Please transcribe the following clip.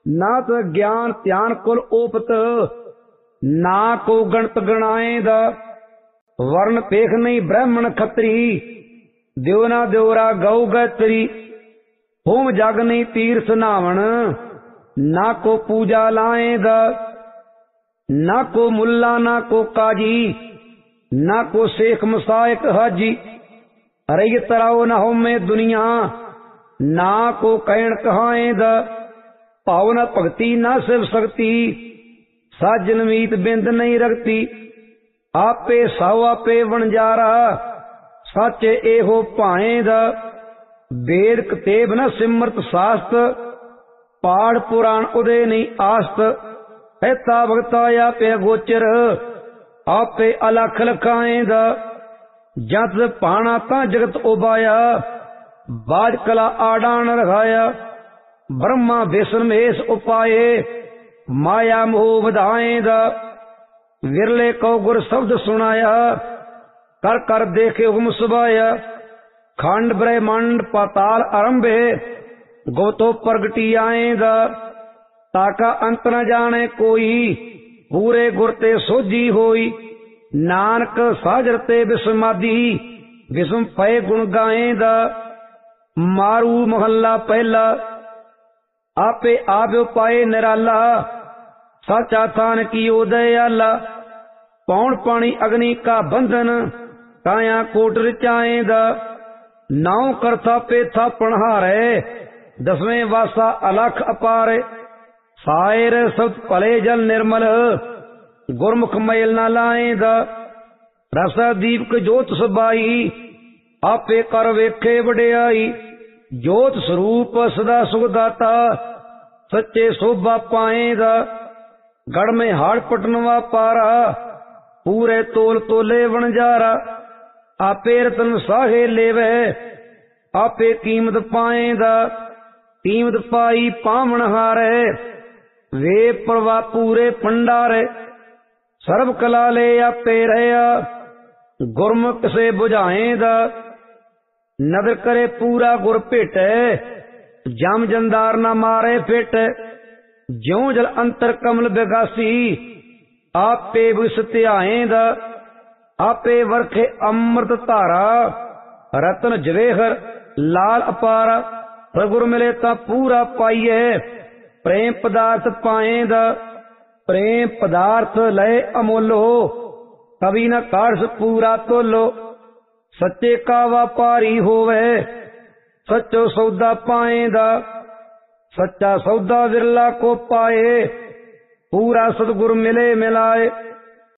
ना तो ज्ञान ध्यान कुल ओपत, ना को गणत गणाएद। वर्ण पेख नहीं ब्राह्मण खत्री, देवना देवरा गौ गत्री। होम जग नहीं तीर्थ नावण, ना को पूजा लाएद। ना को मुल्ला ना को काजी, ना को शेख मसायक हाजी। अरे तराओ न हो में दुनिया, ना को कैण कहाएद। पावन भक्ति ना शिव शक्ति, साजन मीत बिंद नहीं रखती। आपे साव आपे वणजारा, साचे एहो पाएद। वेद कतेब न सिमरत शास्त्र, पाठ पुराण उदय नहीं आस्त। ऐता भगता आपे गोचर, आपे अलख लखाएद। जत पाना ता जगत उबाया, बाज कला आडान रखाया। ब्रह्मा विष्णु महेश उपाये, माया मोह बधाएद। विरले को गुर शब्द सुनाया, कर कर देखे हुम सुबाया। खंड ब्रह्मांड पाताल आरंभे, गोतो प्रगटी आएद। ताका अंत न जाने कोई, पूरे गुरते सोझी होई। नानक साजरते विस्मादी, विस्म पय गुण गाएद। मारू मोहल्ला पहला, आपे आप पाए निराला। साचा थान की दयाला, पौन पानी अग्नि का बंधन। काया कोट रिचाएद, नाव करता पे था पणहारे। दसवें वासा अलख अपारे। सायर सब भले जल निर्मल, गुरमुख मैल न लाएद। रस दीपक जोत सबाई, आपे कर वेखे वडियाई। जोत स्वरूप सदा सुखदाता, सच्चे शोभा पाएद। गढ़ में हाड़ पटनवा पारा, पूरे तोल तोले वणजारा। आपे रतन साहे लेवे, आपे कीमत पाएद। कीमत पाई पावण हारे, वे प्रवा पूरे भंडारे। सर्व कला ले आपे रहया, गुरमुख से बुझाएद। नदर करे पूरा गुर भेटे, जम जंदार न मारे फिट। ज्यों जल अंतर कमल बेगासी, आपे विष त्याएद। आपे वर्खे अमृत धारा, रतन जवेहर लाल अपारा। प्रगुर मिले ता पूरा पाइए, प्रेम पदार्थ पाएद। प्रेम पदार्थ लय अमोलो, कभी न कार्स पूरा तोलो। सच्चे का व्यापारी होवे, सच्चो सौदा पाएद। सच्चा सौदा विरला को पाए, पूरा सतगुरु मिले मिलाए।